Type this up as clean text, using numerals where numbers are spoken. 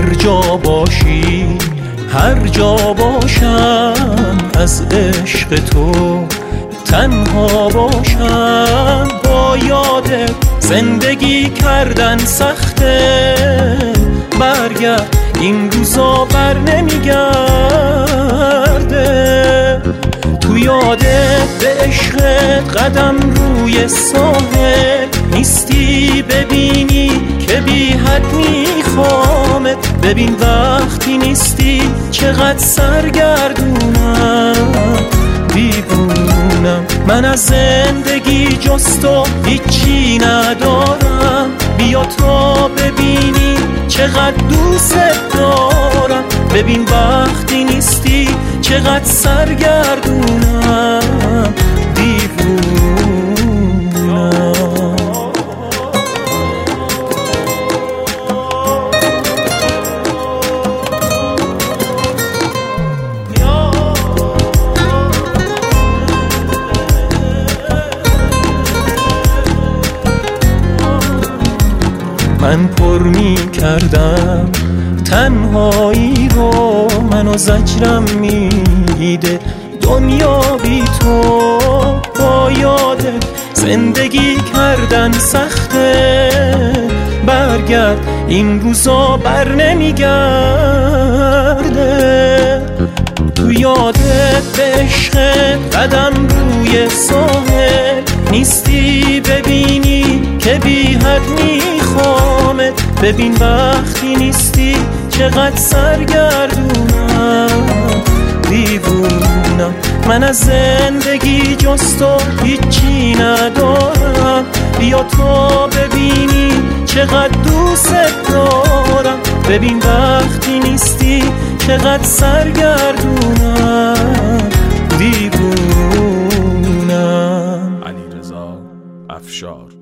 هر جا باشی هر جا باشم از عشق تو تنها باشم. با یادت زندگی کردن سخته، برگرد این روزا بر نمیگرده. تو یادت به عشقت قدم روی ساحل نیستی، ببینی که بی حد میخوامت. ببین وقتی نیستی چقدر سرگردونم، دیوونم. من از زندگی جز تو هیچی ندارم، بیا تا ببینی چقدر دوست دارم. ببین وقتی نیستی چقدر سرگردونم، دیوونم. من پر می کردم تنهایی رو، منو زجرم میده دنیا بی تو. با یادت زندگی کردن سخته، برگرد این روزا بر نمیگرده. تو یادت به عشقت قدم روی ساحل نیستی، ببینی که بی حد میخوامت. ببین وقتی نیستی چقدر سرگردونم، دیوونم. من از زندگی جز تو هیچی ندارم، بیا تا ببینی چقدر دوست دارم. ببین وقتی نیستی چقدر سرگردونم، دیوونم. علیرضا افشار.